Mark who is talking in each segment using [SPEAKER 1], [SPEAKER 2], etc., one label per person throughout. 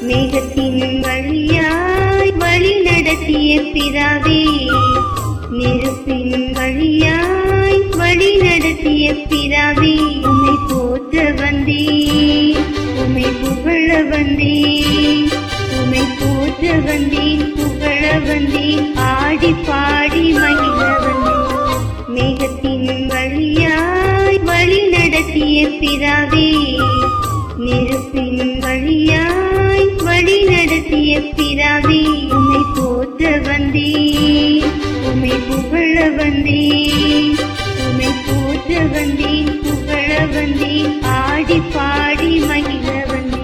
[SPEAKER 1] மேகத்தின் வழியாய் வழி நடத்திய பிதாவே, நெருப்பின் வழியாய் வழி நடத்திய பிதாவே, உம்மை போற்ற வந்தேன், உம்மை புகழ வந்தேன், உம்மை போற்ற வந்தேன், புகழ வந்தேன், ஆடி பாடி மகிழ வந்தேன். மேகத்தின் வழியாய் வழி நடத்திய பிதாவே, நெருப்பின் வழியாய் வழி நடத்திய பிதாவே, உம்மை போற்ற வந்தேன், உம்மை புகழ வந்தேன், உம்மை போற்ற வந்தேன், புகழ வந்தேன், ஆடி பாடி மகிழ வந்தேன்.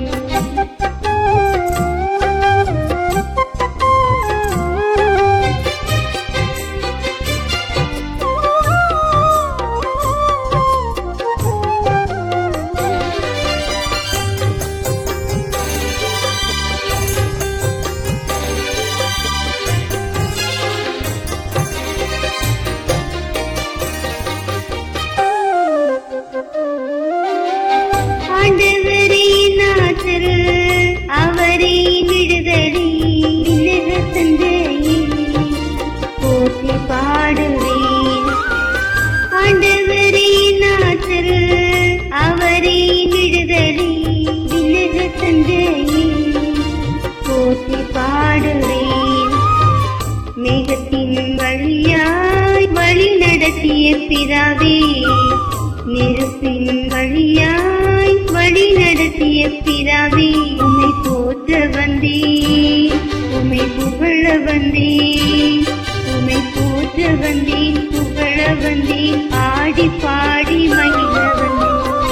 [SPEAKER 1] ஆண்டவரே நாதர், அவரே விடுதலை, விண்ணக தந்தையே போற்றி பாடுவேன். ஆண்டவரே நாதர், அவரே விடுதலை, விண்ணக தந்தையே போற்றி பாடுவேன். மேகத்தின் வழியாய் வழி நடத்திய பிதாவே, நெருப்பின் வழியாய் வழி நடத்திய பிதாவே, உம்மை போற்ற வந்தேன், உம்மை புகழ வந்தேன், உம்மை போற்ற வந்தேன், புகழ வந்தேன், ஆடி பாடி மகிழ வந்தேன்.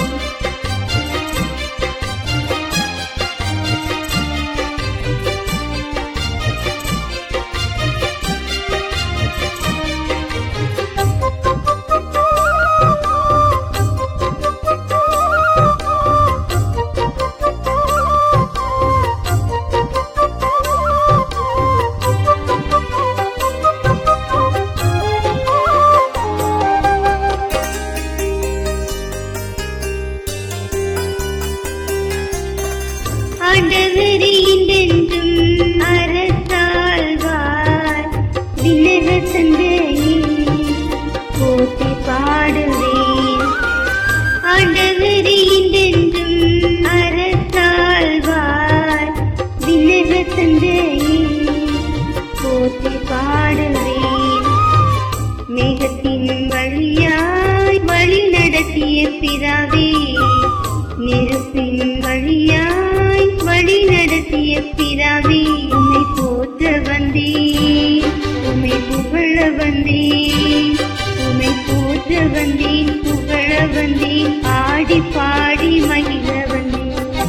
[SPEAKER 1] ஆண்டவரே என்றென்றும் அரசாழ்வார், விண்ணக தந்தையே போற்றி பாடுவேன். ஆண்டவரே என்றென்றும் அரசாழ்வார், விண்ணக தந்தையே போற்றி பாடுவேன். மேகத்தின் வழியாய் வழி நடத்திய பிதாவே, நெருப்பின் வழியாய் வழி நடத்திய பிதாவே, உம்மை போற்ற வந்தேன், உம்மை புகழ வந்தேன், உம்மை போற்ற வந்தேன், புகழ வந்தேன், ஆடி பாடி மகிழ வந்தேன்.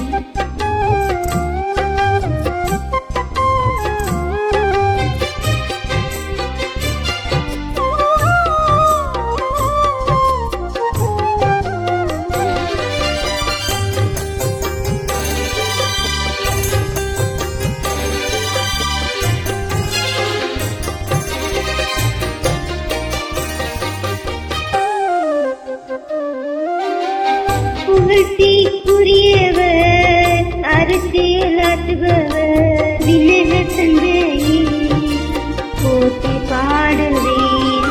[SPEAKER 1] புகழ்ச்சிக்குரியவர், அரசியலாற்றுபவர், விண்ணக தந்தையே போற்றி பாடுவேன்.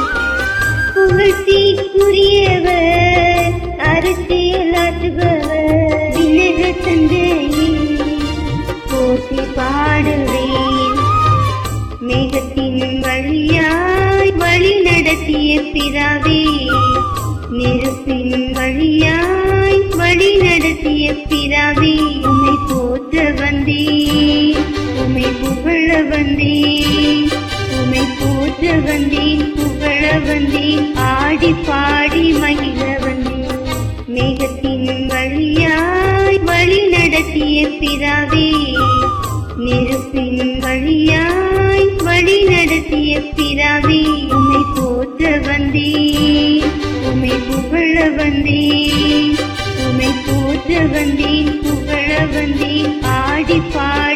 [SPEAKER 1] புகழ்ச்சிக்குரியவர், அரசியலாற்றுபவர், விண்ணக தந்தையே போற்றி பாடுவேன். மேகத்தின் வழியாய் வழி நடத்திய பிதாவே, நெருப்பின் வழியாய் வழி நடத்திய பிதாவே, உம்மை போற்ற வந்தேன், உம்மை புகழ வந்தேன், உம்மை போற்ற வந்தேன், புகழ வந்தேன், ஆடி பாடி மகிழ வந்தேன். மேகத்தின் வழியாய் வழி நடத்திய பிதாவே, நெருப்பின் வழியாய் வழி நடத்திய பிதாவே, உம்மை போற்ற வந்தேன், உம்மை புகழ வந்தேன், உம்மை போற்ற வந்தேன், புகழ வந்தேன், ஆடி பாடி